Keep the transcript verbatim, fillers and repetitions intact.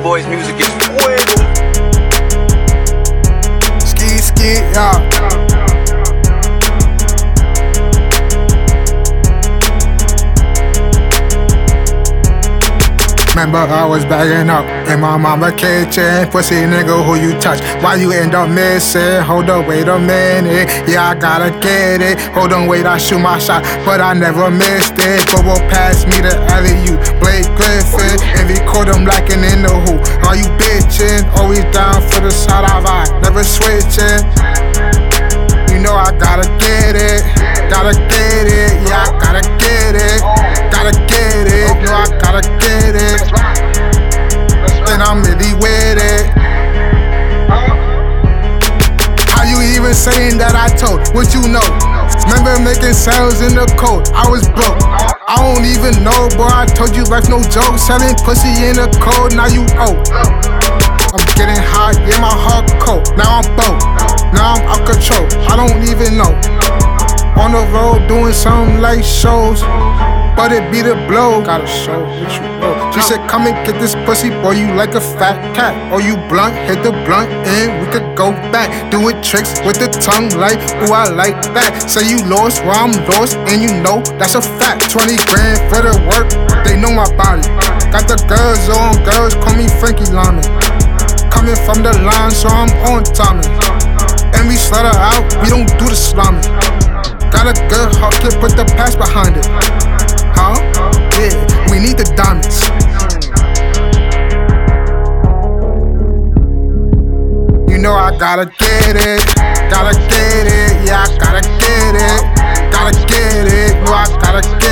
boys' music is fuego. Ski, ski, yeah. Remember I was bagging up in my mama kitchen. Pussy nigga who you touch, why you end up missing? Hold up, wait a minute, yeah I gotta get it. Hold on, wait, I shoot my shot, but I never missed it. Bobo passed me the alley-oop, Blake Griffin, and record him like an in the hoop. Are you bitchin'? Always down for the shot I ride, never switching. You know I gotta get it, gotta get it, yeah I gotta get it, gotta get it, no I gotta get it. Then I'm really with it. How you even saying that I told? What you know? Remember making sales in the cold, I was broke. I don't even know, boy, I told you life no joke. Selling pussy in the cold, now you owe. I'm getting hot, yeah my heart cold. Now I'm bold, now I'm out control. I don't even know. On the road doing something like shows, but it be the blow. Gotta show what you know. She said come and get this pussy, boy you like a fat cat. Or you blunt, hit the blunt and we could go back. Doing tricks with the tongue like, ooh I like that. Say you lost, well I'm lost and you know that's a fact. Twenty grand for the work, they know my body. Got the girls on, girls call me Frankie Lyman. Coming from the line, so I'm on timing. And we slut her out, we don't do the slamming. Got a good heart, can't put the past behind it. Huh? Yeah, we need the diamonds. You know I gotta get it, gotta get it, yeah I gotta get it, gotta get it, no I gotta get it.